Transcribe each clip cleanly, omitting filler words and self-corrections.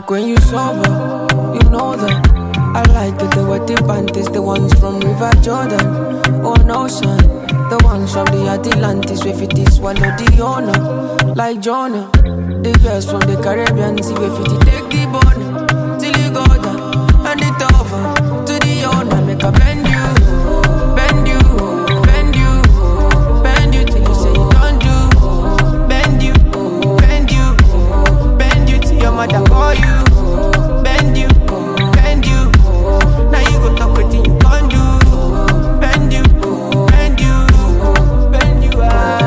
like when you sober, you know that. I like it, the wedding panties, the ones from River Jordan, oh no son, the ones from the Atlantis, if it is one of the owner, like Jonah. The girls from the Caribbean, see if it take the bone, till you go down, and it over, to the owner, make a bend you, bend you, bend you, bend you, till you say you don't do, bend you, bend you, bend you, till your mother call you, bend you, bend you. Now you go talk with you can't do. Bend you, bend you, bend you.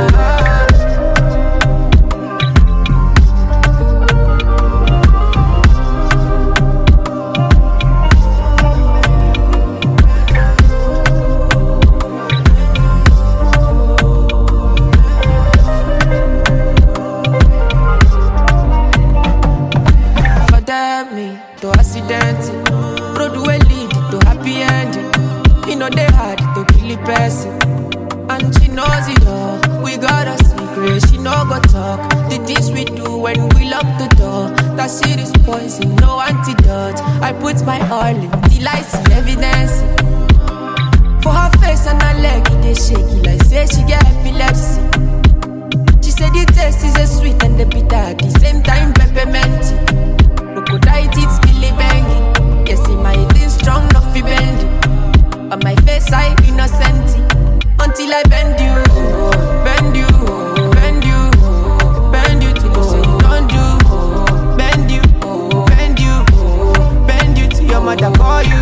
Forget me, to accident. Road will lead to happy ending. You know they hard to kill a person, and she knows it all. We got a secret, she no go talk. The things we do when we lock the door, that shit is poison, no antidote. I put my all in till I see evidence. For her face and her leg, it is shaky like say she get epilepsy. She said the taste is a sweet and the bitter at the same time peppermint. Crocodile teeth still a banging. Yes, in my thing strong, not fi bending. On my face, I innocent. Until I bend you, bend you, bend you, bend you till you say you don't do. Bend you, bend you, bend you till your mother call you.